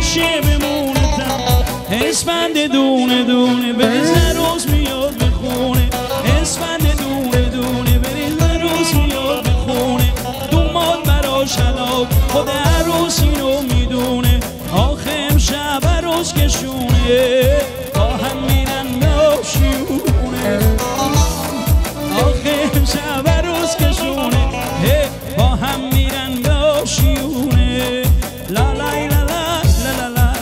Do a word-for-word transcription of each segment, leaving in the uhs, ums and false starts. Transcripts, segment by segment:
همیشه بمونتم اسفند دونه دونه بریز روز میاد به خونه اسفند دونه دونه بریز روز میاد به خونه دوماد براش حلاک خود عروس اینو میدونه آخه امشب عروس کشونه با هم میرن به شیونه آخه امشب عروس کشونه با هم میرن به شیونه لا لای لا لا لا لا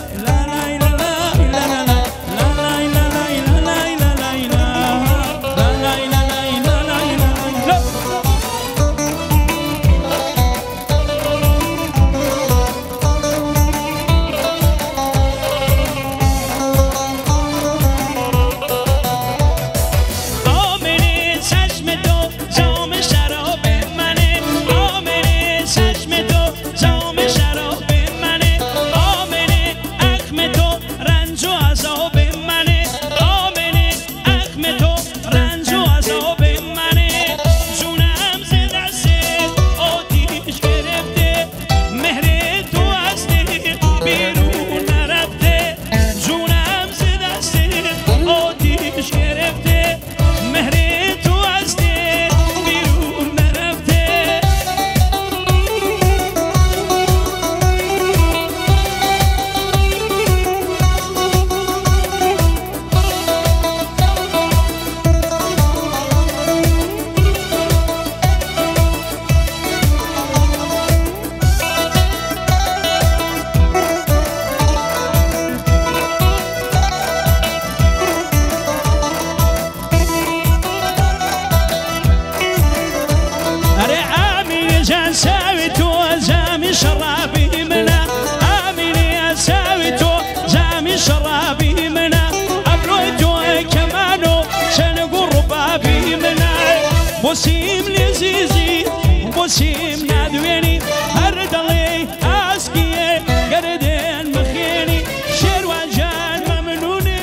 بوسیم لزیزی بوسیم ندوینی هر دلی اسکیه گردن بخینی شیر و جان ممنونی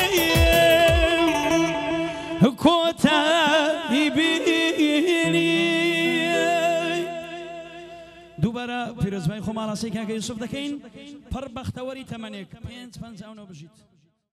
کوتاهی بینی دوباره پیروزبای خو مالاسی که یوسف دکین پر بختوری تمنیک پنج پنج اونو بجید